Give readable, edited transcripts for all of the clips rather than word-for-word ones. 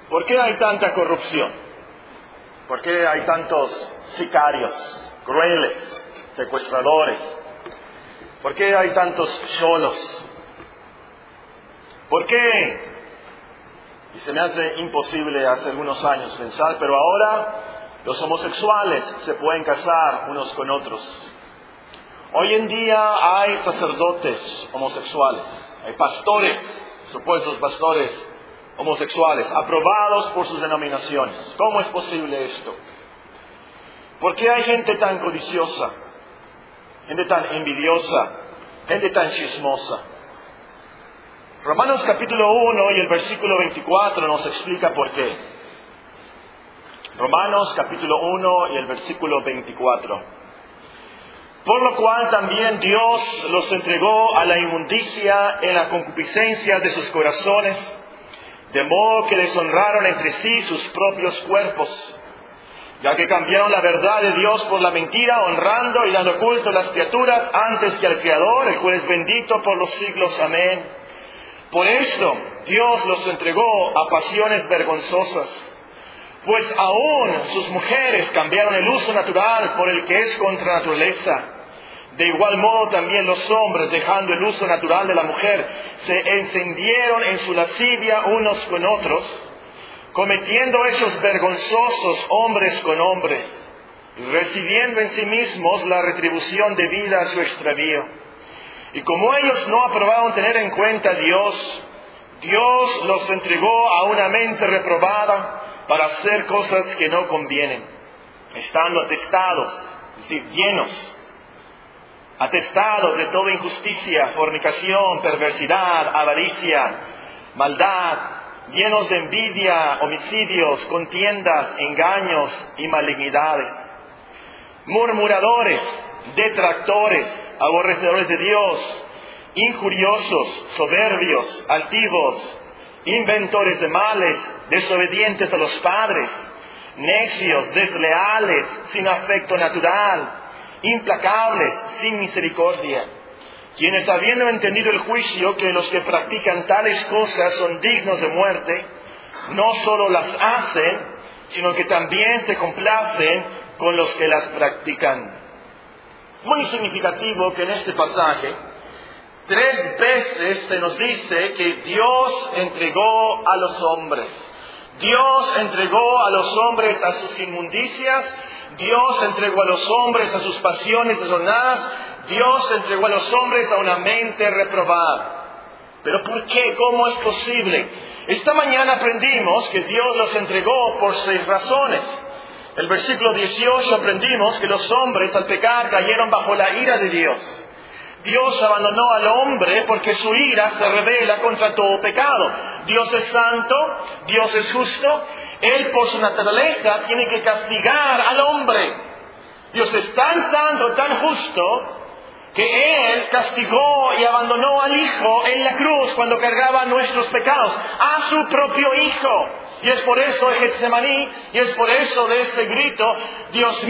¿Por qué hay tanta corrupción? ¿Por qué hay tantos sicarios, crueles, secuestradores? ¿Por qué hay tantos cholos? ¿Por qué? Y se me hace imposible hace algunos años pensar, pero ahora los homosexuales se pueden casar unos con otros. Hoy en día hay sacerdotes homosexuales, hay pastores, supuestos pastores homosexuales, aprobados por sus denominaciones. ¿Cómo es posible esto? ¿Por qué hay gente tan codiciosa, gente tan envidiosa, gente tan chismosa? Romanos capítulo 1 y el versículo 24 nos explica por qué. Romanos capítulo 1 y el versículo 24. Por lo cual también Dios los entregó a la inmundicia en la concupiscencia de sus corazones, de modo que deshonraron entre sí sus propios cuerpos, ya que cambiaron la verdad de Dios por la mentira, honrando y dando culto a las criaturas antes que al Creador, el cual es bendito por los siglos. Amén. Por esto Dios los entregó a pasiones vergonzosas, pues aún sus mujeres cambiaron el uso natural por el que es contra naturaleza. De igual modo también los hombres, dejando el uso natural de la mujer, se encendieron en su lascivia unos con otros, cometiendo hechos vergonzosos hombres con hombres, recibiendo en sí mismos la retribución debida a su extravío. Y como ellos no aprobaron tener en cuenta a Dios, Dios los entregó a una mente reprobada para hacer cosas que no convienen, estando atestados, es decir, llenos, atestados de toda injusticia, fornicación, perversidad, avaricia, maldad, llenos de envidia, homicidios, contiendas, engaños y malignidades, murmuradores, detractores, aborrecedores de Dios, injuriosos, soberbios, altivos, inventores de males, desobedientes a los padres, necios, desleales, sin afecto natural, implacables, sin misericordia, quienes habiendo entendido el juicio que los que practican tales cosas son dignos de muerte, no solo las hacen, sino que también se complacen con los que las practican. Muy significativo que en este pasaje 3 veces se nos dice que Dios entregó a los hombres. Dios entregó a los hombres a sus inmundicias, Dios entregó a los hombres a sus pasiones desordenadas, Dios entregó a los hombres a una mente reprobada. ¿Pero por qué? ¿Cómo es posible? Esta mañana aprendimos que Dios los entregó por 6 razones. El versículo 18 aprendimos que los hombres al pecar cayeron bajo la ira de Dios. Dios abandonó al hombre porque su ira se revela contra todo pecado. Dios es santo, Dios es justo. Él por su naturaleza tiene que castigar al hombre. Dios es tan santo, tan justo, que Él castigó y abandonó al Hijo en la cruz cuando cargaba nuestros pecados, a su propio Hijo. Y es por eso de Getsemaní, y es por eso de ese grito: Dios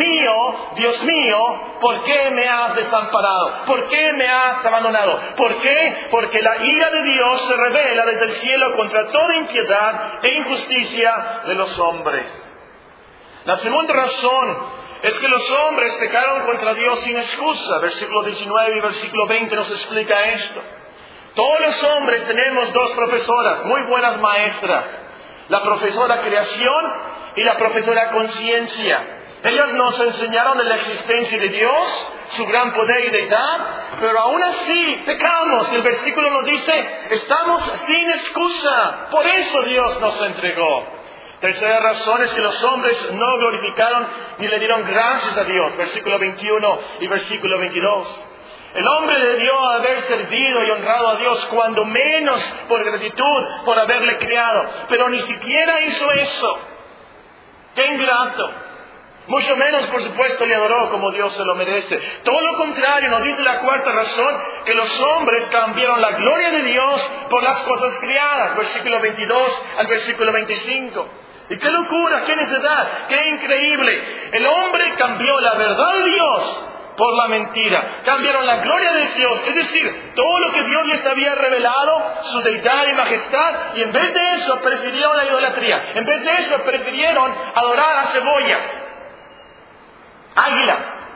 mío, ¿por qué me has desamparado? ¿Por qué me has abandonado? ¿Por qué? Porque la ira de Dios se revela desde el cielo contra toda impiedad e injusticia de los hombres. La segunda razón es que los hombres pecaron contra Dios sin excusa. Versículo 19 y versículo 20 nos explica esto. Todos los hombres tenemos 2 profesoras, muy buenas maestras: la profesora creación y la profesora conciencia. Ellas nos enseñaron de la existencia de Dios, su gran poder y deidad, pero aún así pecamos. El versículo nos dice: estamos sin excusa, por eso Dios nos entregó. Tercera razón es que los hombres no glorificaron ni le dieron gracias a Dios. Versículo 21 y versículo 22. El hombre debió haber servido y honrado a Dios, cuando menos por gratitud, por haberle criado. Pero ni siquiera hizo eso. ¡Qué ingrato! Mucho menos, por supuesto, le adoró como Dios se lo merece. Todo lo contrario, nos dice la cuarta razón, que los hombres cambiaron la gloria de Dios por las cosas criadas. Versículo 22 al versículo 25. ¡Y qué locura, qué necedad, qué increíble! El hombre cambió la verdad de Dios por la mentira. Cambiaron la gloria de Dios, es decir, todo lo que Dios les había revelado, su deidad y majestad, y en vez de eso prefirieron la idolatría. En vez de eso prefirieron adorar a cebollas, águila,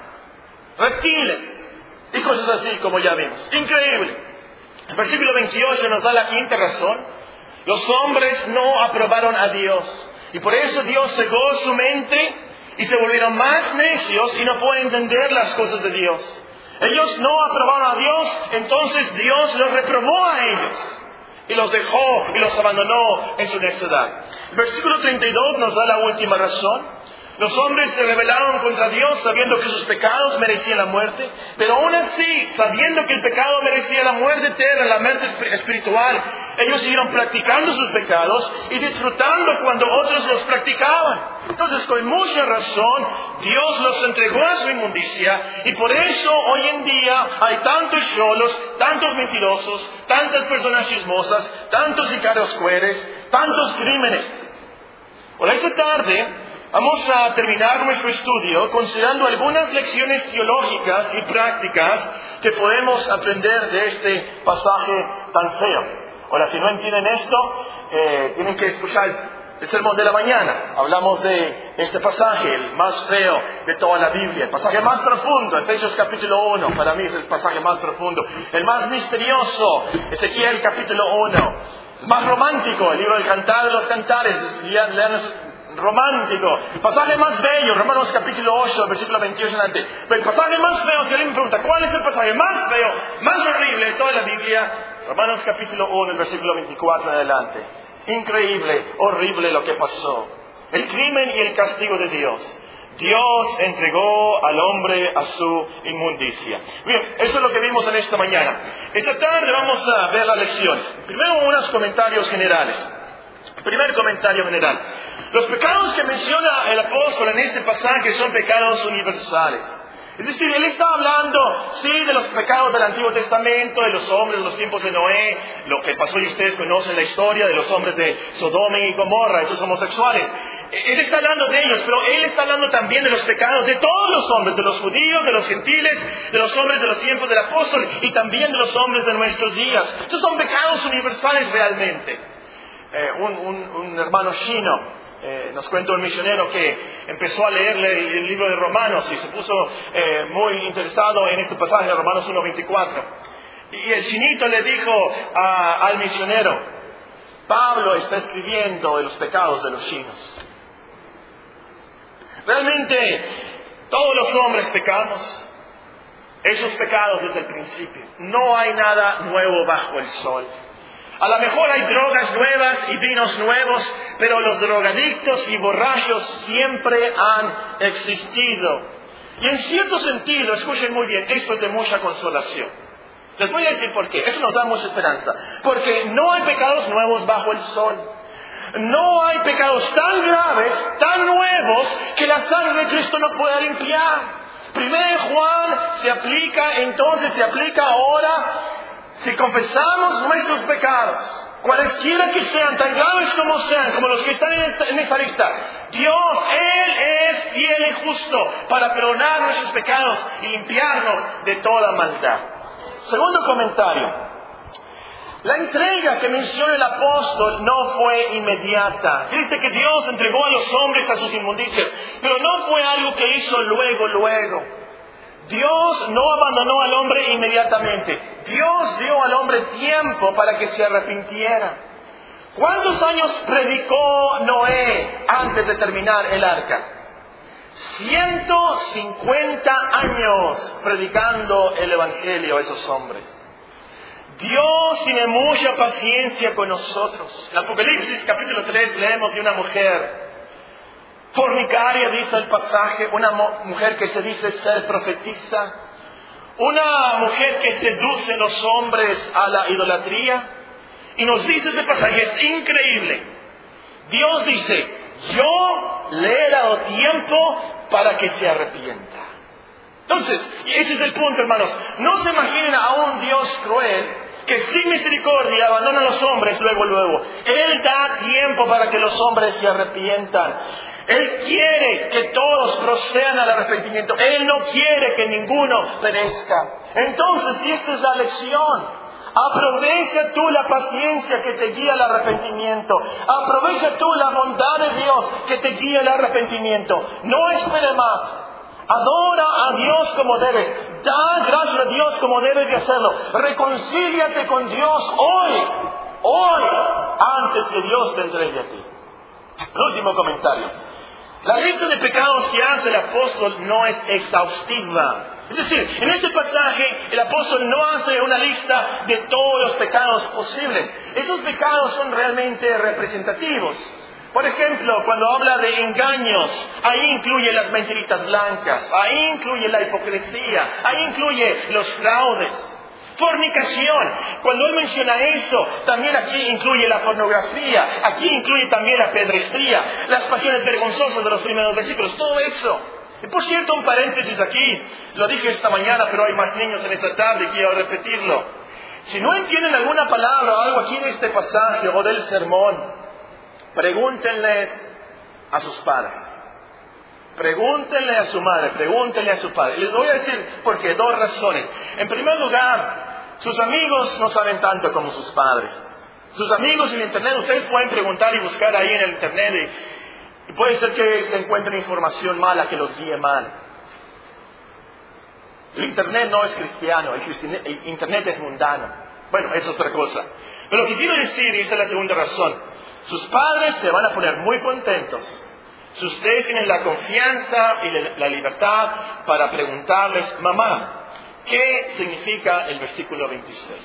reptiles y cosas así, como ya vimos. Increíble. El versículo 28 nos da la quinta razón. Los hombres no aprobaron a Dios, y por eso Dios cegó su mente y se volvieron más necios y no pueden entender las cosas de Dios. Ellos no aprobaron a Dios, entonces Dios los reprobó a ellos y los dejó y los abandonó en su necedad. El versículo 32 nos da la última razón. Los hombres se rebelaron contra Dios sabiendo que sus pecados merecían la muerte, pero aún así, sabiendo que el pecado merecía la muerte eterna, la muerte espiritual, ellos siguieron practicando sus pecados y disfrutando cuando otros los practicaban. Entonces, con mucha razón, Dios los entregó a su inmundicia, y por eso hoy en día hay tantos cholos, tantos mentirosos, tantas personas chismosas, tantos sicarios cueres, tantos crímenes. Por esta tarde vamos a terminar nuestro estudio considerando algunas lecciones teológicas y prácticas que podemos aprender de este pasaje tan feo. Ahora, si no entienden esto, tienen que escuchar el sermón de la mañana. Hablamos de este pasaje, el más feo de toda la Biblia, el pasaje más profundo, Efesios capítulo 1, para mí es el pasaje más profundo, el más misterioso, Ezequiel capítulo 1, el más romántico, el libro del Cantar de los Cantares, lean romántico, el pasaje más bello, Romanos capítulo 8, versículo 28 en adelante. Pero el pasaje más feo, si alguien me pregunta, ¿cuál es el pasaje más feo, más horrible de toda la Biblia? Romanos capítulo 1, el versículo 24 en adelante. Increíble, horrible lo que pasó. El crimen y el castigo de Dios. Dios entregó al hombre a su inmundicia. Bien, eso es lo que vimos en esta mañana. Esta tarde vamos a ver las lecciones. Primero unos comentarios generales. Primer comentario general. Los pecados que menciona el apóstol en este pasaje son pecados universales. Es decir, él está hablando, sí, de los pecados del Antiguo Testamento, de los hombres de los tiempos de Noé, lo que pasó y ustedes conocen la historia de los hombres de Sodoma y Gomorra, esos homosexuales. Él está hablando de ellos, pero él está hablando también de los pecados de todos los hombres, de los judíos, de los gentiles, de los hombres de los tiempos del apóstol y también de los hombres de nuestros días. Estos son pecados universales realmente. Un hermano chino, nos cuenta un misionero que empezó a leerle el libro de Romanos y se puso muy interesado en este pasaje de Romanos 1:24. Y el chinito le dijo al misionero, Pablo está escribiendo de los pecados de los chinos. Realmente todos los hombres pecamos, esos pecados desde el principio. No hay nada nuevo bajo el sol. A lo mejor hay drogas nuevas y vinos nuevos, pero los drogadictos y borrachos siempre han existido. Y en cierto sentido, escuchen muy bien, esto es de mucha consolación. Les voy a decir por qué. Eso nos da mucha esperanza. Porque no hay pecados nuevos bajo el sol. No hay pecados tan graves, tan nuevos, que la sangre de Cristo no pueda limpiar. Primero de Juan se aplica ahora. Si confesamos nuestros pecados, cualesquiera que sean, tan graves como sean, como los que están en esta lista, Dios, Él es fiel y justo para perdonar nuestros pecados y limpiarnos de toda maldad. Segundo comentario. La entrega que menciona el apóstol no fue inmediata. Dice que Dios entregó a los hombres a sus inmundicias, pero no fue algo que hizo luego. Dios no abandonó al hombre inmediatamente. Dios dio al hombre tiempo para que se arrepintiera. ¿Cuántos años predicó Noé antes de terminar el arca? 150 años predicando el evangelio a esos hombres. Dios tiene mucha paciencia con nosotros. En Apocalipsis capítulo 3 leemos de una mujer fornicaria, dice el pasaje, una mujer que se dice ser profetisa, una mujer que seduce a los hombres a la idolatría. Y nos dice ese pasaje, es increíble. Dios dice, yo le he dado tiempo para que se arrepienta. Entonces, y ese es el punto, hermanos. No se imaginen a un Dios cruel que sin misericordia abandona a los hombres luego. Él da tiempo para que los hombres se arrepientan. Él quiere que todos procedan al arrepentimiento. Él no quiere que ninguno perezca. Entonces, y esta es la lección, aprovecha tú la paciencia que te guía al arrepentimiento. Aprovecha tú la bondad de Dios que te guía al arrepentimiento. No espere más. Adora a Dios como debes. Da gracias a Dios como debes de hacerlo. Reconcíliate con Dios hoy, antes que Dios te entregue a ti. El último comentario. La lista de pecados que hace el apóstol no es exhaustiva. Es decir, en este pasaje el apóstol no hace una lista de todos los pecados posibles. Esos pecados son realmente representativos. Por ejemplo, cuando habla de engaños, ahí incluye las mentiritas blancas, ahí incluye la hipocresía, ahí incluye los fraudes. Fornicación, cuando él menciona eso, también aquí incluye la pornografía, aquí incluye también la pedrestría, las pasiones vergonzosas de los primeros versículos, todo eso. Y por cierto, un paréntesis aquí, lo dije esta mañana, pero hay más niños en esta tarde y quiero repetirlo. Si no entienden alguna palabra o algo aquí en este pasaje o del sermón, pregúntenles a sus padres. Pregúntenle a su madre, pregúntenle a su padre. Les voy a decir por qué, dos razones. En primer lugar, sus amigos no saben tanto como sus padres. Sus amigos en internet, ustedes pueden preguntar y buscar ahí en el internet y puede ser que se encuentren información mala que los guíe mal. El internet no es cristiano, el internet es mundano. Bueno, es otra cosa. Pero lo que quiero decir, y esta es la segunda razón, sus padres se van a poner muy contentos si ustedes tienen la confianza y la libertad para preguntarles, mamá, ¿qué significa el versículo 26?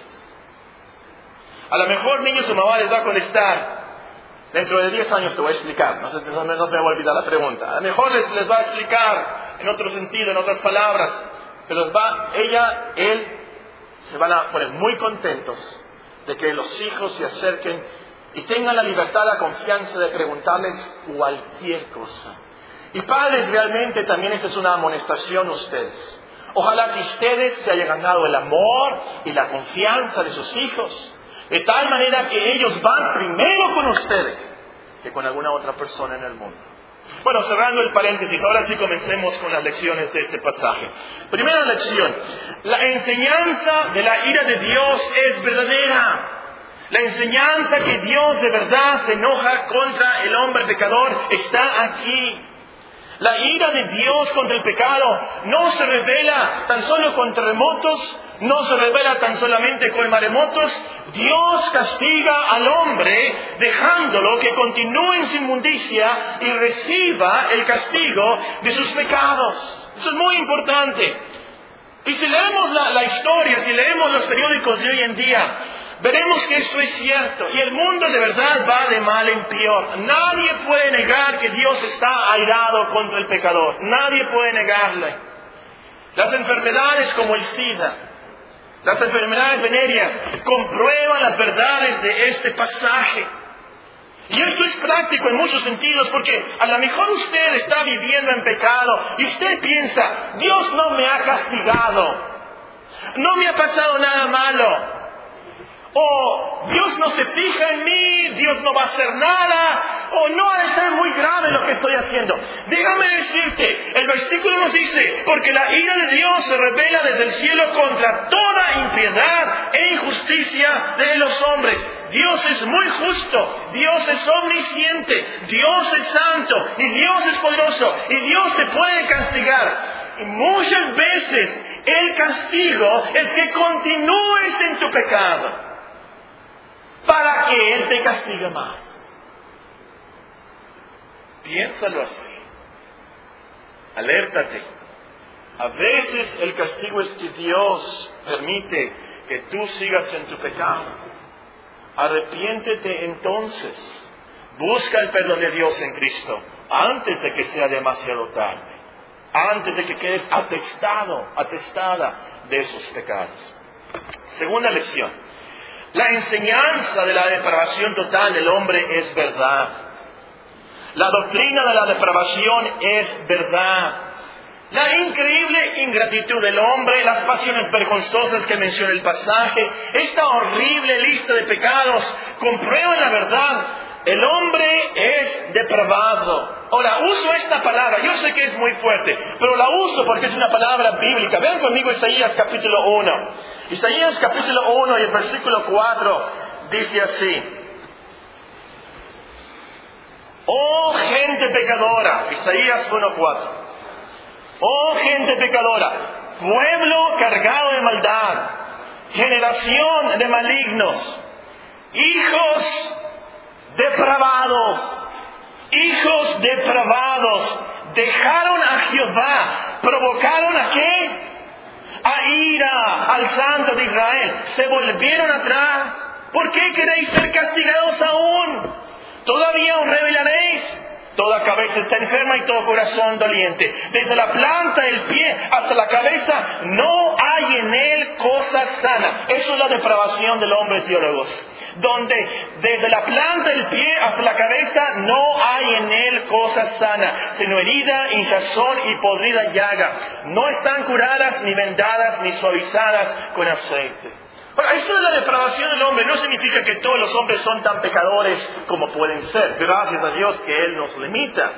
A lo mejor niño su mamá les va a contestar, dentro de 10 años te voy a explicar, no se me va a olvidar la pregunta. A lo mejor les va a explicar en otro sentido, en otras palabras, pero él se van a poner muy contentos de que los hijos se acerquen y tengan la libertad, la confianza de preguntarles cualquier cosa. Y padres, realmente también esta es una amonestación a ustedes. Ojalá que ustedes se hayan ganado el amor y la confianza de sus hijos, de tal manera que ellos van primero con ustedes que con alguna otra persona en el mundo. Bueno, cerrando el paréntesis, ahora sí comencemos con las lecciones de este pasaje. Primera lección, la enseñanza de la ira de Dios es verdadera. La enseñanza que Dios de verdad se enoja contra el hombre pecador está aquí. La ira de Dios contra el pecado no se revela tan solo con terremotos, no se revela tan solamente con maremotos. Dios castiga al hombre dejándolo que continúe en su inmundicia y reciba el castigo de sus pecados. Eso es muy importante. Y si leemos la historia, si leemos los periódicos de hoy en día, veremos que esto es cierto. Y el mundo de verdad va de mal en peor. Nadie puede negar que Dios está airado contra el pecador. Nadie puede negarle. Las enfermedades como el SIDA, las enfermedades venéreas, comprueban las verdades de este pasaje. Y esto es práctico en muchos sentidos, porque a lo mejor usted está viviendo en pecado y usted piensa, Dios no me ha castigado, no me ha pasado nada malo. O Dios no se fija en mí, Dios no va a hacer nada, o no ha de ser muy grave lo que estoy haciendo. Déjame decirte, el versículo nos dice, porque la ira de Dios se revela desde el cielo contra toda impiedad e injusticia de los hombres. Dios es muy justo, Dios es omnisciente, Dios es santo, y Dios es poderoso, y Dios te puede castigar. Y muchas veces el castigo es que continúes en tu pecado, para que Él te castigue más. Piénsalo así. Alértate. A veces el castigo es que Dios permite que tú sigas en tu pecado. Arrepiéntete entonces. Busca el perdón de Dios en Cristo antes de que sea demasiado tarde. Antes de que quedes atestada de esos pecados. Segunda lección. La enseñanza de la depravación total del hombre es verdad. La doctrina de la depravación es verdad. La increíble ingratitud del hombre, las pasiones vergonzosas que menciona el pasaje, esta horrible lista de pecados comprueban la verdad el hombre es depravado. Ahora, uso esta palabra, yo sé que es muy fuerte, pero la uso porque es una palabra bíblica. Vean conmigo Isaías capítulo 1. Isaías capítulo 1 y el versículo 4 dice así: oh gente pecadora, Isaías 1:4. Oh gente pecadora, pueblo cargado de maldad, generación de malignos, hijos depravados, dejaron a Jehová, provocaron ¿a qué? A ira al Santo de Israel, se volvieron atrás. ¿Por qué queréis ser castigados aún? ¿Todavía os rebelaréis? Toda cabeza está enferma y todo corazón doliente. Desde la planta del pie hasta la cabeza no hay en él cosa sana. Eso es la depravación del hombre, teólogos. Donde desde la planta del pie hasta la cabeza no hay en él cosa sana, sino herida, hinchazón y podrida llaga. No están curadas, ni vendadas, ni suavizadas con aceite. Ahora, esto de la depravación del hombre no significa que todos los hombres son tan pecadores como pueden ser. Gracias a Dios que Él nos limita.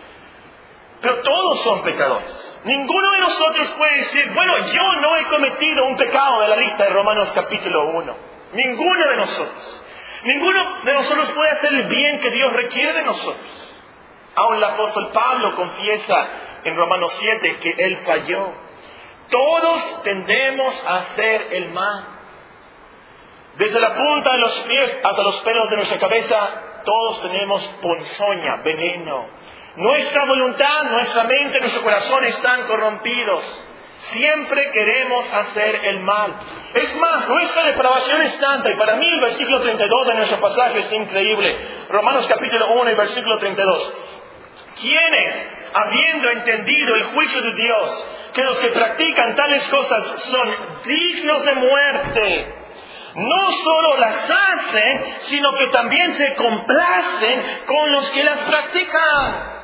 Pero todos son pecadores. Ninguno de nosotros puede decir, bueno, yo no he cometido un pecado de la lista de Romanos capítulo 1. Ninguno de nosotros. Ninguno de nosotros puede hacer el bien que Dios requiere de nosotros. Aún el apóstol Pablo confiesa en Romanos 7 que él falló. Todos tendemos a hacer el mal. Desde la punta de los pies hasta los pelos de nuestra cabeza, todos tenemos ponzoña, veneno. Nuestra voluntad, nuestra mente, nuestro corazón están corrompidos. Siempre queremos hacer el mal. Es más, nuestra depravación es tanta, y para mí el versículo 32 de nuestro pasaje es increíble. Romanos capítulo 1 y versículo 32. ¿Quiénes, habiendo entendido el juicio de Dios, que los que practican tales cosas son dignos de muerte, no solo las hacen, sino que también se complacen con los que las practican?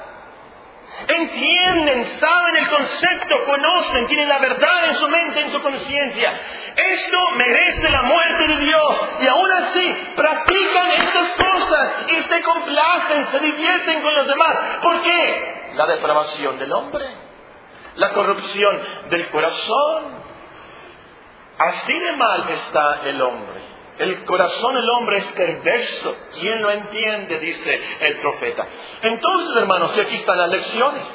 Entienden, saben el concepto, conocen, tienen la verdad en su mente, en su conciencia. Esto merece la muerte de Dios, y aún así practican estas cosas y se complacen, se divierten con los demás. ¿Por qué? La depravación del hombre, la corrupción del corazón. Así de mal está el hombre. El corazón del hombre es perverso. ¿Quién lo entiende? Dice el profeta. Entonces, hermanos, aquí están las lecciones.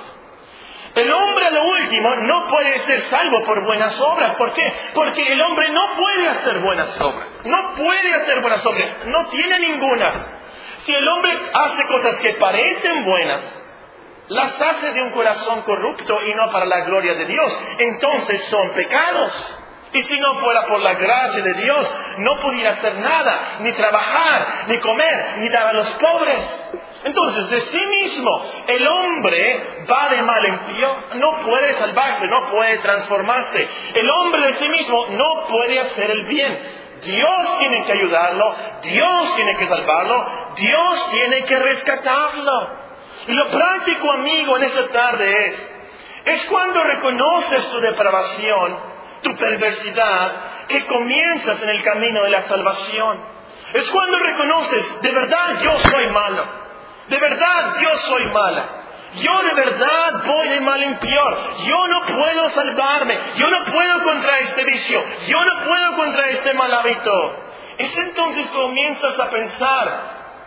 El hombre a lo último no puede ser salvo por buenas obras. ¿Por qué? Porque el hombre no puede hacer buenas obras. No puede hacer buenas obras. No tiene ninguna. Si el hombre hace cosas que parecen buenas, las hace de un corazón corrupto y no para la gloria de Dios, entonces son pecados. Y si no fuera por la gracia de Dios, no pudiera hacer nada, ni trabajar, ni comer, ni dar a los pobres. Entonces, de sí mismo, el hombre va de mal en peor, no puede salvarse, no puede transformarse. El hombre de sí mismo no puede hacer el bien. Dios tiene que ayudarlo, Dios tiene que salvarlo, Dios tiene que rescatarlo. Y lo práctico, amigo, en esta tarde es cuando reconoces tu depravación, tu perversidad, que comienzas en el camino de la salvación. Es cuando reconoces, de verdad yo soy malo, de verdad yo soy mala, yo de verdad voy de mal en peor, yo no puedo salvarme, yo no puedo contra este vicio, yo no puedo contra este mal hábito. Es entonces comienzas a pensar,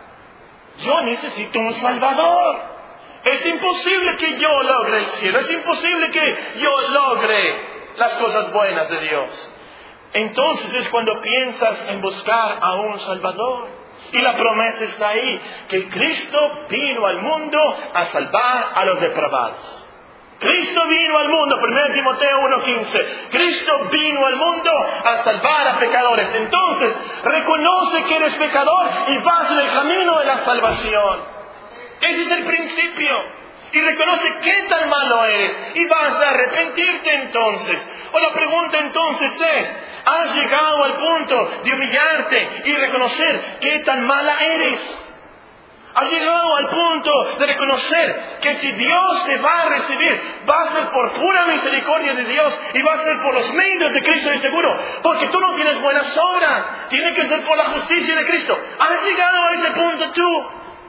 yo necesito un Salvador. Es imposible que yo logre el cielo, es imposible que yo logre las cosas buenas de Dios. Entonces es cuando piensas en buscar a un Salvador. Y la promesa está ahí, que Cristo vino al mundo a salvar a los depravados. Cristo vino al mundo, 1 Timoteo 1:15. Cristo vino al mundo a salvar a pecadores. Entonces, reconoce que eres pecador y vas en el camino de la salvación. Ese es el principio. Y reconoce qué tan malo eres y vas a arrepentirte entonces. O la pregunta entonces es, ¿has llegado al punto de humillarte y reconocer qué tan mala eres? ¿Has llegado al punto de reconocer que si Dios te va a recibir, va a ser por pura misericordia de Dios y va a ser por los medios de Cristo de seguro? Porque tú no tienes buenas obras, tiene que ser por la justicia de Cristo. ¿Has llegado a ese punto tú?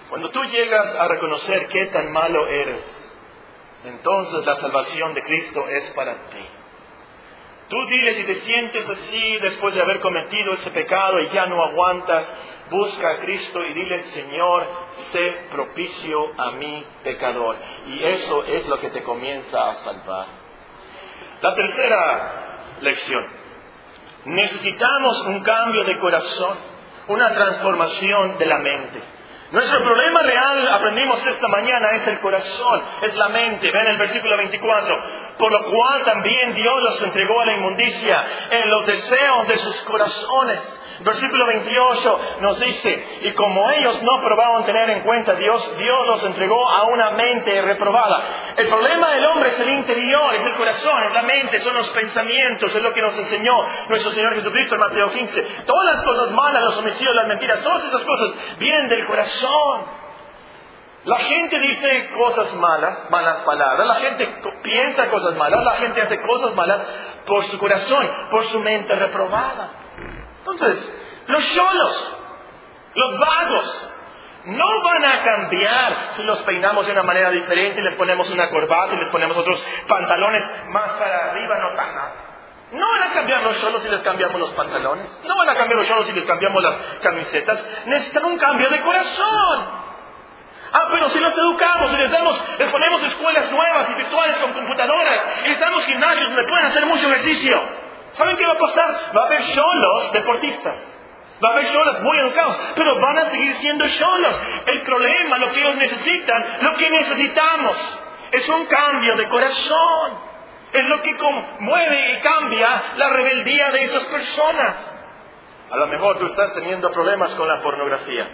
Cuando tú llegas a reconocer qué tan malo eres, entonces la salvación de Cristo es para ti. Tú dile, si te sientes así después de haber cometido ese pecado y ya no aguantas, busca a Cristo y dile, Señor, sé propicio a mi pecador. Y eso es lo que te comienza a salvar. La tercera lección. Necesitamos un cambio de corazón, una transformación de la mente. Nuestro problema real, aprendimos esta mañana, es el corazón, es la mente. Ven el versículo 24. Por lo cual también Dios los entregó a la inmundicia en los deseos de sus corazones. Versículo 28 nos dice, y como ellos no probaban tener en cuenta a Dios, Dios los entregó a una mente reprobada. El problema del hombre es el interior, es el corazón, es la mente, son los pensamientos, es lo que nos enseñó nuestro Señor Jesucristo en Mateo 15. Todas las cosas malas, los homicidios, las mentiras, todas esas cosas vienen del corazón. La gente dice cosas malas, malas palabras, la gente piensa cosas malas, la gente hace cosas malas por su corazón, por su mente reprobada. Entonces, los cholos, los vagos, no van a cambiar si los peinamos de una manera diferente y les ponemos una corbata y les ponemos otros pantalones más para arriba, no tan nada. No van a cambiar los cholos si les cambiamos los pantalones. No van a cambiar los cholos si les cambiamos las camisetas. Necesitan un cambio de corazón. Pero si los educamos y les ponemos escuelas nuevas y virtuales con computadoras y les damos gimnasios donde pueden hacer mucho ejercicio, ¿saben qué va a pasar? Va a haber cholos deportistas. Va a haber cholos muy educados, pero van a seguir siendo cholos. El problema, lo que ellos necesitan, lo que necesitamos, es un cambio de corazón. Es lo que mueve y cambia la rebeldía de esas personas. A lo mejor tú estás teniendo problemas con la pornografía.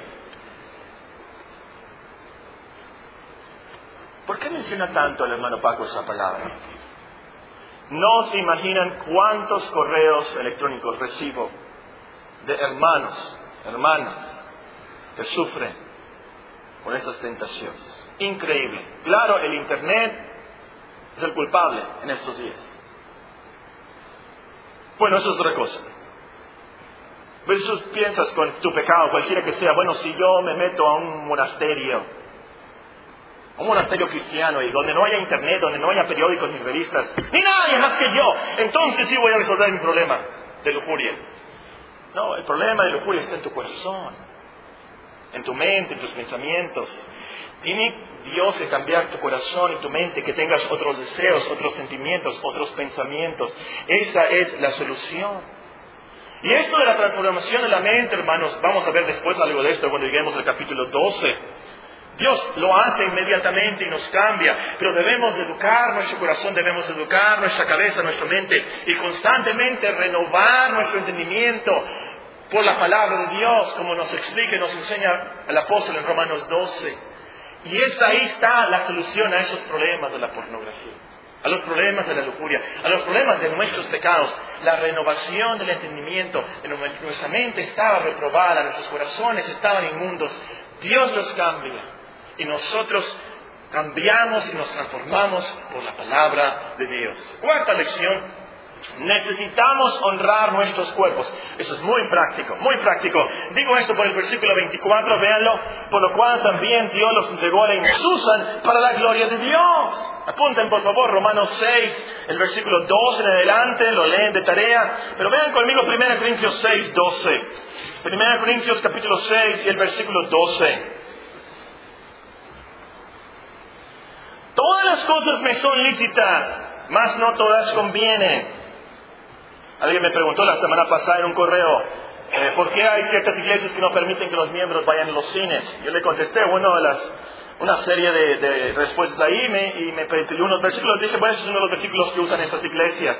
¿Por qué menciona tanto el hermano Paco esa palabra? No se imaginan cuántos correos electrónicos recibo de hermanos, hermanas, que sufren con estas tentaciones. Increíble. Claro, el Internet es el culpable en estos días. Bueno, eso es otra cosa. Pero tú piensas con tu pecado, cualquiera que sea, bueno, si yo me meto a un monasterio cristiano, y donde no haya internet, donde no haya periódicos ni revistas, ni nadie más que yo, entonces sí voy a resolver mi problema de lujuria. No, el problema de lujuria está en tu corazón, en tu mente, en tus pensamientos. Tiene Dios que cambiar tu corazón y tu mente, que tengas otros deseos, otros sentimientos, otros pensamientos. Esa es la solución. Y esto de la transformación de la mente, hermanos, vamos a ver después algo de esto cuando lleguemos al capítulo 12. Dios lo hace inmediatamente y nos cambia, pero debemos educar nuestro corazón, debemos educar nuestra cabeza, nuestra mente y constantemente renovar nuestro entendimiento por la palabra de Dios, como nos explica y nos enseña el apóstol en Romanos 12. Y ahí está la solución a esos problemas de la pornografía, a los problemas de la lujuria, a los problemas de nuestros pecados. La renovación del entendimiento. Nuestra mente estaba reprobada, nuestros corazones estaban inmundos. Dios los cambia. Y nosotros cambiamos y nos transformamos por la palabra de Dios. Cuarta lección. Necesitamos honrar nuestros cuerpos. Eso es muy práctico, muy práctico. Digo esto por el versículo 24, véanlo. Por lo cual también Dios los entregó a la usan para la gloria de Dios. Apunten por favor Romanos 6, el versículo 12 en adelante, lo leen de tarea. Pero vean conmigo 1 Corintios 6, 12. 1 Corintios capítulo 6 y el versículo 12. Todas las cosas me son lícitas, mas no todas convienen. Alguien me preguntó la semana pasada en un correo, ¿por qué hay ciertas iglesias que no permiten que los miembros vayan a los cines? Yo le contesté una serie de respuestas ahí y me pedí unos versículos. Dije, bueno, ese es uno de los versículos que usan estas iglesias.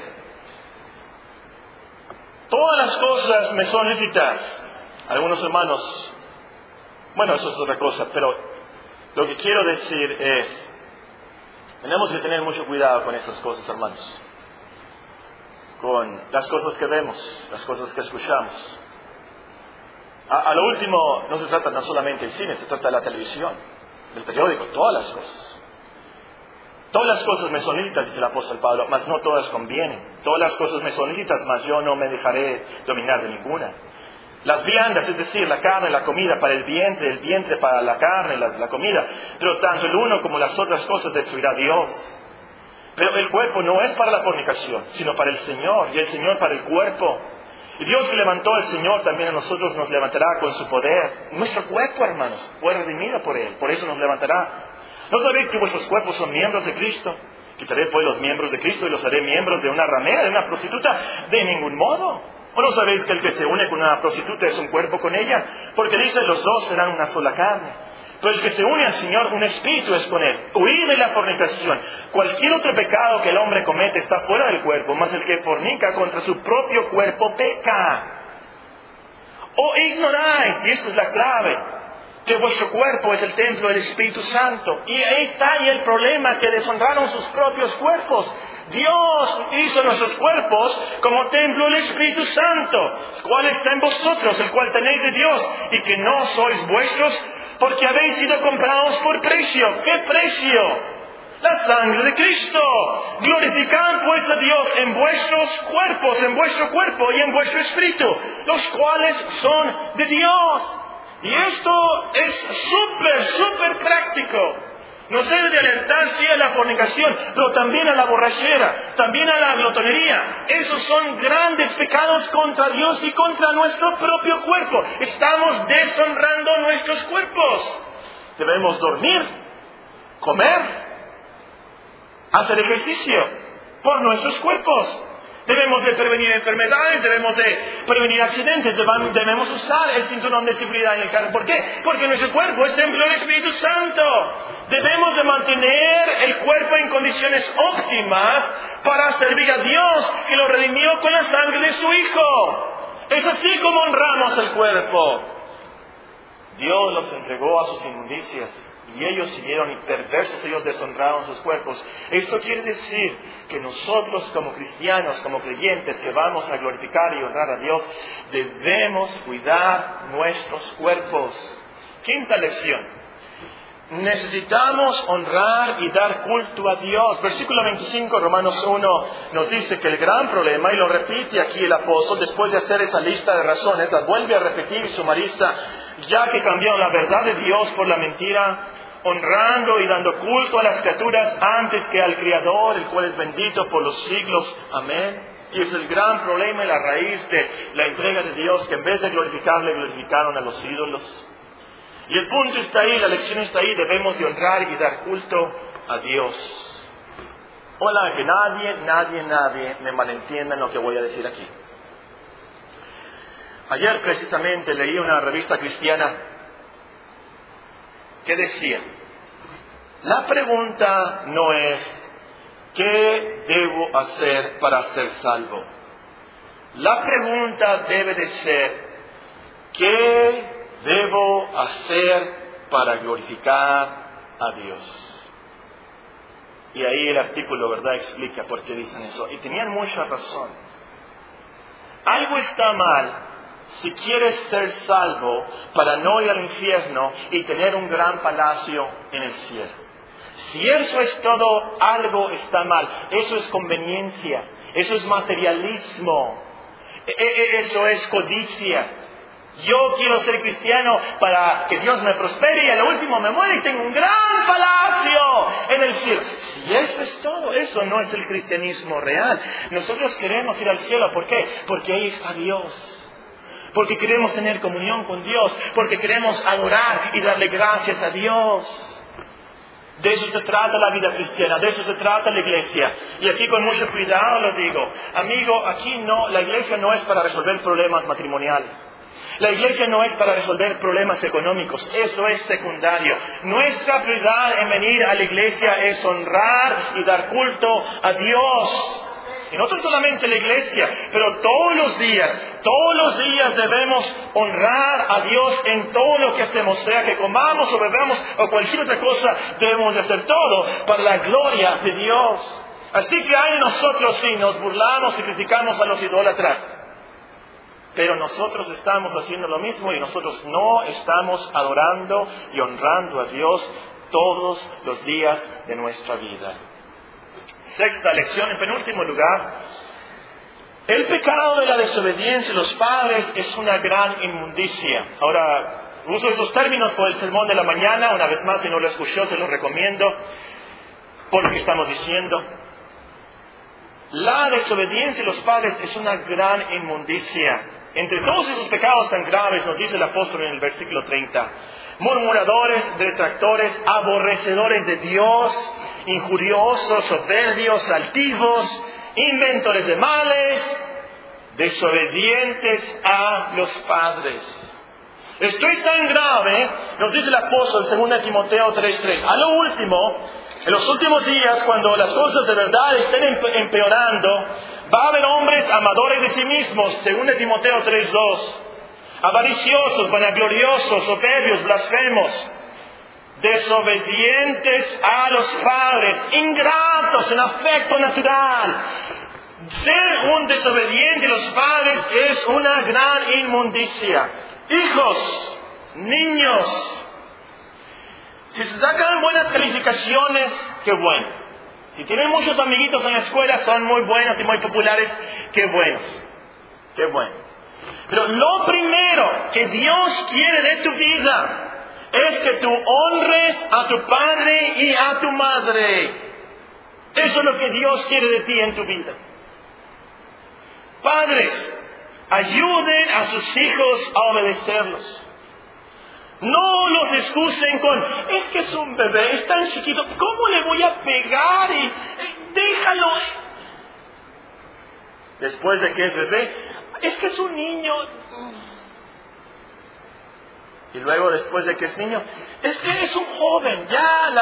Todas las cosas me son lícitas. Algunos hermanos, bueno, eso es otra cosa, pero lo que quiero decir es, tenemos que tener mucho cuidado con estas cosas, hermanos. Con las cosas que vemos, las cosas que escuchamos. A lo último, no se trata no solamente del cine, se trata de la televisión, del periódico, todas las cosas. Todas las cosas me son lícitas, dice el apóstol Pablo, mas no todas convienen. Todas las cosas me son lícitas, mas yo no me dejaré dominar de ninguna. Las viandas, es decir, la carne, la comida para el vientre para la carne, la comida. Pero tanto el uno como las otras cosas destruirá Dios. Pero el cuerpo no es para la fornicación, sino para el Señor, y el Señor para el cuerpo. Y Dios que levantó al Señor, también a nosotros nos levantará con su poder. Nuestro cuerpo, hermanos, fue redimido por Él, por eso nos levantará. ¿No sabéis que vuestros cuerpos son miembros de Cristo? Quitaré pues los miembros de Cristo y los haré miembros de una ramera, de una prostituta. De ningún modo. ¿O no sabéis que el que se une con una prostituta es un cuerpo con ella? Porque dice, los dos serán una sola carne. Pero el que se une al Señor, un espíritu es con Él. Huid de la fornicación. Cualquier otro pecado que el hombre comete está fuera del cuerpo, mas el que fornica contra su propio cuerpo peca. ¿O ignoráis? Y esta es la clave, que vuestro cuerpo es el templo del Espíritu Santo. Y ahí está el problema, que deshonraron sus propios cuerpos. Dios hizo nuestros cuerpos como templo del Espíritu Santo, el cual está en vosotros, el cual tenéis de Dios, y que no sois vuestros, porque habéis sido comprados por precio. ¿Qué precio? La sangre de Cristo. Glorificad pues a Dios en vuestros cuerpos, en vuestro cuerpo y en vuestro espíritu, los cuales son de Dios. Y esto es súper práctico. Nos debe de alertar, sí, a la fornicación, pero también a la borrachera, también a la glotonería. Esos son grandes pecados contra Dios y contra nuestro propio cuerpo. Estamos deshonrando nuestros cuerpos. Debemos dormir, comer, hacer ejercicio por nuestros cuerpos. Debemos de prevenir enfermedades, debemos de prevenir accidentes, debemos usar el cinturón de seguridad en el carro. ¿Por qué? Porque nuestro cuerpo es templo del Espíritu Santo. Debemos de mantener el cuerpo en condiciones óptimas para servir a Dios, que lo redimió con la sangre de su Hijo. Es así como honramos el cuerpo. Dios los entregó a sus inmundicias. Y ellos siguieron, y perversos ellos deshonraron sus cuerpos. Esto quiere decir que nosotros como cristianos, como creyentes que vamos a glorificar y honrar a Dios, debemos cuidar nuestros cuerpos. Quinta lección. Necesitamos honrar y dar culto a Dios. Versículo 25, Romanos 1, nos dice que el gran problema, y lo repite aquí el apóstol, después de hacer esa lista de razones, la vuelve a repetir y sumariza, ya que cambiaron la verdad de Dios por la mentira, honrando y dando culto a las criaturas antes que al Creador, el cual es bendito por los siglos. Amén. Y es el gran problema y la raíz de la entrega de Dios, que en vez de glorificarle, glorificaron a los ídolos. Y el punto está ahí, la lección está ahí, debemos de honrar y dar culto a Dios. Hola, que nadie me malentienda en lo que voy a decir aquí. Ayer precisamente leí una revista cristiana que decía, la pregunta no es ¿qué debo hacer para ser salvo? La pregunta debe de ser ¿qué debo hacer para glorificar a Dios? Y ahí el artículo, ¿verdad?, explica por qué dicen eso. Y tenían mucha razón. Algo está mal si quieres ser salvo para no ir al infierno y tener un gran palacio en el cielo. Si eso es todo, algo está mal. Eso es conveniencia, eso es materialismo, eso es codicia. Yo quiero ser cristiano para que Dios me prospere y a lo último me muere y tengo un gran palacio en el cielo. Si eso es todo, eso no es el cristianismo real. Nosotros queremos ir al cielo, ¿por qué? Porque ahí está Dios. Porque queremos tener comunión con Dios, porque queremos adorar y darle gracias a Dios. De eso se trata la vida cristiana, de eso se trata la iglesia. Y aquí con mucho cuidado lo digo. Amigo, aquí no, la iglesia no es para resolver problemas matrimoniales. La iglesia no es para resolver problemas económicos, eso es secundario. Nuestra prioridad en venir a la iglesia es honrar y dar culto a Dios. Y no solamente la iglesia, pero todos los días debemos honrar a Dios en todo lo que hacemos, sea que comamos o bebamos o cualquier otra cosa, debemos de hacer todo para la gloria de Dios. Así que hay nosotros sí, nos burlamos y criticamos a los idólatras, pero nosotros estamos haciendo lo mismo y nosotros no estamos adorando y honrando a Dios todos los días de nuestra vida. Sexta lección, en penúltimo lugar, El pecado de la desobediencia de los padres es una gran inmundicia. Ahora, uso esos términos por el sermón de la mañana. Una vez más, si no lo escuchó, se lo recomiendo por lo que estamos diciendo. La desobediencia de los padres es una gran inmundicia. Entre todos esos pecados tan graves, nos dice el apóstol en el versículo 30, murmuradores, detractores, aborrecedores de Dios, injuriosos, soberbios, altivos, inventores de males, desobedientes a los padres. Esto es tan grave, nos dice el apóstol en 2 Timoteo 3:3. A lo último, en los últimos días, cuando las cosas de verdad estén empeorando, va a haber hombres amadores de sí mismos, 2 Timoteo 3:2, avariciosos, vanagloriosos, soberbios, blasfemos, desobedientes a los padres, ingratos en afecto natural. Ser un desobediente a los padres es una gran inmundicia. Hijos, niños, si se sacan buenas calificaciones, qué bueno. Si tienen muchos amiguitos en la escuela, son muy buenos y muy populares, qué buenos. Qué bueno. Pero lo primero que Dios quiere de tu vida es que tú honres a tu padre y a tu madre. Eso es lo que Dios quiere de ti en tu vida. Padres, ayuden a sus hijos a obedecerlos. No los excusen con, es que es un bebé, es tan chiquito, ¿cómo le voy a pegar? Déjalo. Después de que es bebé, es que es un niño. Y luego después de que es niño, es que es un joven, ya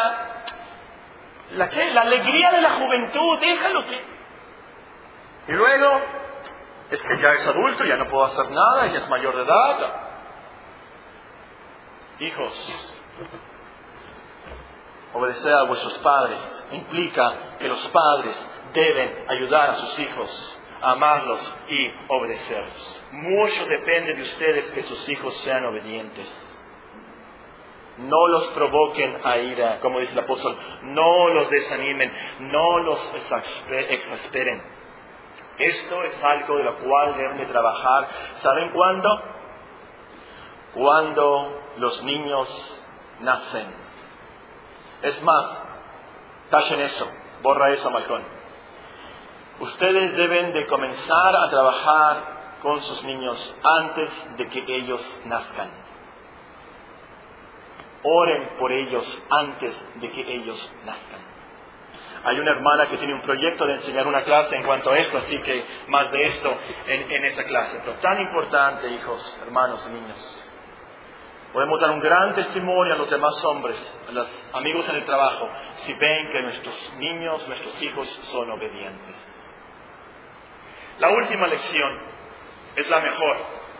la alegría de la juventud, déjalo que... Y luego, es que ya es adulto, ya no puedo hacer nada, ya es mayor de edad. Hijos, obedecer a vuestros padres implica que los padres deben ayudar a sus hijos, a amarlos y obedecerlos. Mucho depende de ustedes que sus hijos sean obedientes. No los provoquen a ira, como dice el apóstol, no los desanimen, no los exasperen. Esto es algo de lo cual deben de trabajar. ¿Saben cuándo? Cuando los niños nacen. Es más, tachen eso, borra eso, Malcón. Ustedes deben de comenzar a trabajar con sus niños antes de que ellos nazcan. Oren por ellos antes de que ellos nazcan. Hay una hermana que tiene un proyecto de enseñar una clase en cuanto a esto, así que más de esto en esa clase. Pero tan importante, hijos, hermanos y niños. Podemos dar un gran testimonio a los demás hombres, a los amigos en el trabajo, si ven que nuestros niños, nuestros hijos son obedientes. La última lección es la mejor.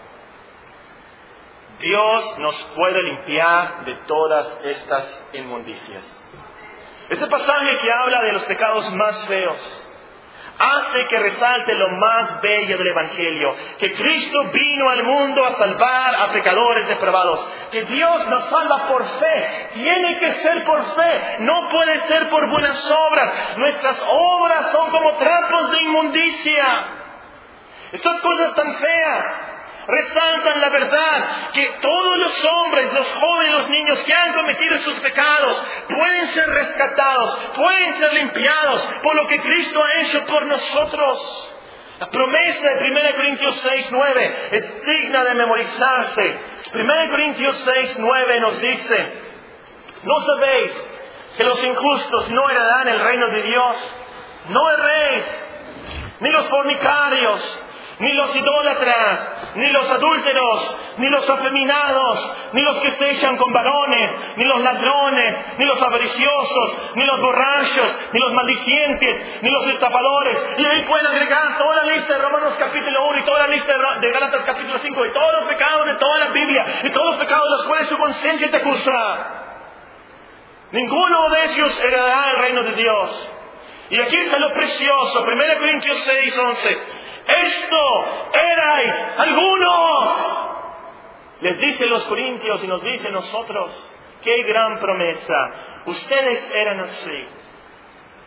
Dios nos puede limpiar de todas estas inmundicias. Este pasaje que habla de los pecados más feos hace que resalte lo más bello del Evangelio, que Cristo vino al mundo a salvar a pecadores depravados, que Dios nos salva por fe, tiene que ser por fe, no puede ser por buenas obras. Nuestras obras son como trapos de inmundicia. Estas cosas tan feas resaltan la verdad que todos los hombres, los jóvenes, los niños que han cometido sus pecados pueden ser rescatados, pueden ser limpiados por lo que Cristo ha hecho por nosotros. La promesa de 1 Corintios 6:9 es digna de memorizarse. 1 Corintios 6:9 nos dice: ¿no sabéis que los injustos no heredarán el reino de Dios? No erréis, ni los fornicarios, ni los idólatras, ni los adúlteros, ni los afeminados, ni los que se echan con varones, ni los ladrones, ni los avariciosos, ni los borrachos, ni los maldicientes, ni los estafadores. Y ahí pueden agregar toda la lista de Romanos capítulo 1 y toda la lista de Gálatas capítulo 5 y todos los pecados de toda la Biblia y todos los pecados de los cuales tu conciencia te acusa. Ninguno de ellos heredará el reino de Dios. Y aquí está lo precioso, 1 Corintios 6:11. Esto erais algunos. Les dice los corintios y nos dice nosotros. Qué gran promesa. Ustedes eran así.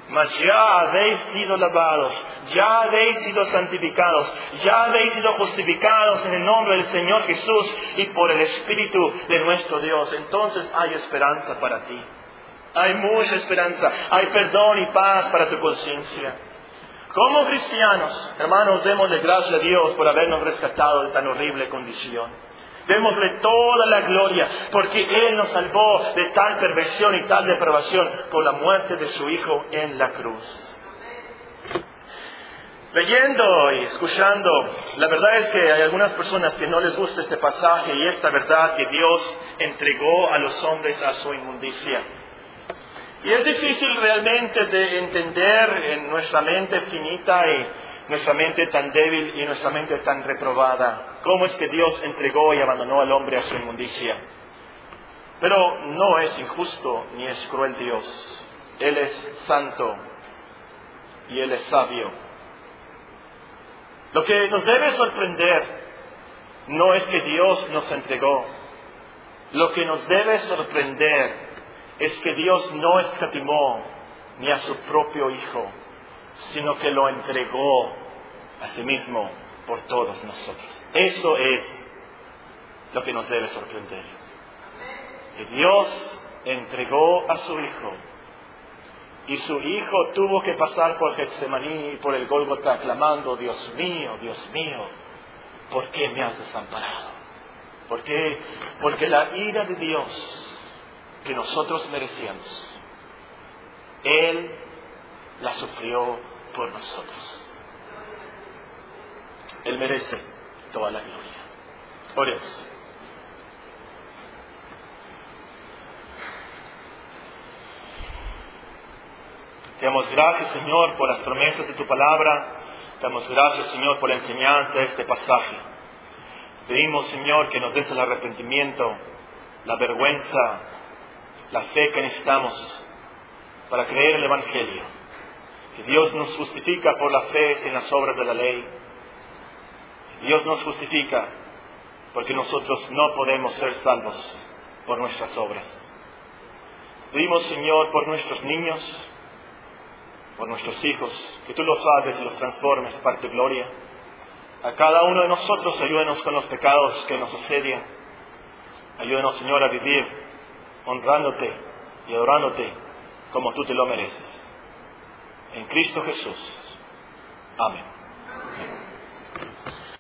Mas ya habéis sido lavados, ya habéis sido santificados, ya habéis sido justificados en el nombre del Señor Jesús y por el Espíritu de nuestro Dios. Entonces hay esperanza para ti. Hay mucha esperanza, hay perdón y paz para tu conciencia. Como cristianos, hermanos, démosle gracias a Dios por habernos rescatado de tan horrible condición. Démosle toda la gloria, porque Él nos salvó de tal perversión y tal depravación por la muerte de su Hijo en la cruz. Leyendo y escuchando, la verdad es que hay algunas personas que no les gusta este pasaje y esta verdad que Dios entregó a los hombres a su inmundicia. Y es difícil realmente de entender en nuestra mente finita y nuestra mente tan débil y nuestra mente tan reprobada, cómo es que Dios entregó y abandonó al hombre a su inmundicia. Pero no es injusto ni es cruel Dios. Él es santo y Él es sabio. Lo que nos debe sorprender no es que Dios nos entregó. Lo que nos debe sorprender es que Dios no escatimó ni a su propio Hijo, sino que lo entregó a sí mismo por todos nosotros. Eso es lo que nos debe sorprender. Que Dios entregó a su Hijo, y su Hijo tuvo que pasar por Getsemaní y por el Gólgota clamando: Dios mío, ¿por qué me has desamparado? ¿Por qué? Porque la ira de Dios que nosotros merecíamos, Él la sufrió por nosotros. Él merece toda la gloria. Oremos. Te damos gracias, Señor, por las promesas de tu palabra. Te damos gracias, Señor, por la enseñanza de este pasaje. Pedimos, Señor, que nos des el arrepentimiento, la vergüenza, la fe que necesitamos para creer el Evangelio. Que Dios nos justifica por la fe sin las obras de la ley. Dios nos justifica porque nosotros no podemos ser salvos por nuestras obras. Pedimos, Señor, por nuestros niños, por nuestros hijos, que tú los salves y los transformes para tu gloria. A cada uno de nosotros ayúdenos con los pecados que nos asedian. Ayúdenos, Señor, a vivir honrándote y adorándote como tú te lo mereces. En Cristo Jesús. Amén.